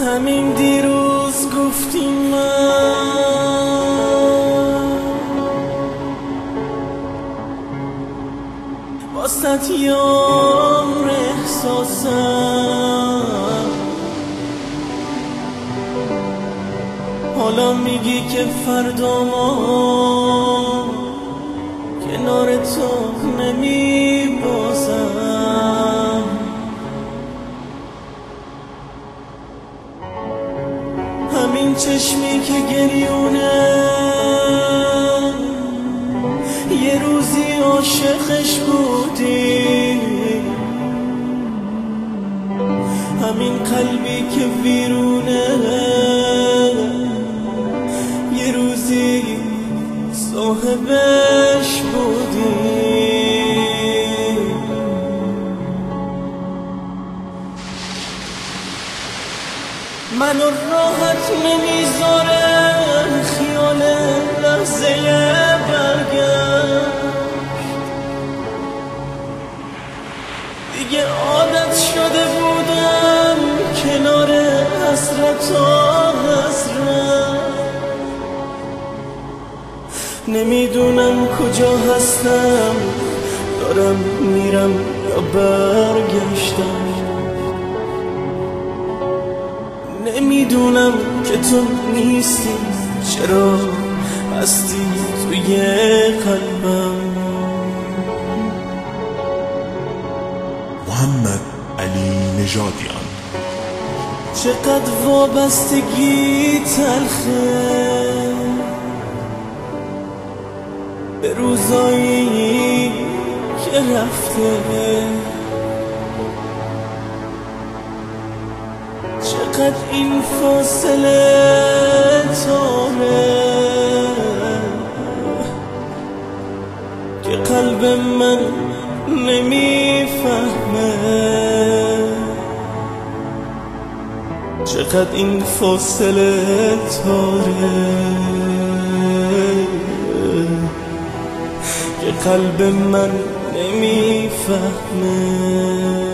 همین دیروز گفتی من واسط یار احساسم، حالا میگی که فردا ما کنار تو نمیبازم. همین چشمی که گریونه یه روزی عاشقش بودی، همین قلبی که ویرونه یه روزی صاحبش بودی. منو راحت نمیذاره خیال لحظه برگشت، دیگه عادت شده بودم کنار حسرت و حسرت. نمیدونم کجا هستم، دارم میرم یا برگشتم. نمیدونم که تو نیستی، چرا هستی توی قلبم. محمد علی نژادیان. چقدر وابستگی تلخه به روزایی که رفته، چقدر این فاصله تاره که قلب من نمیفهمه. چقدر این فاصله تاره که قلب من نمیفهمه.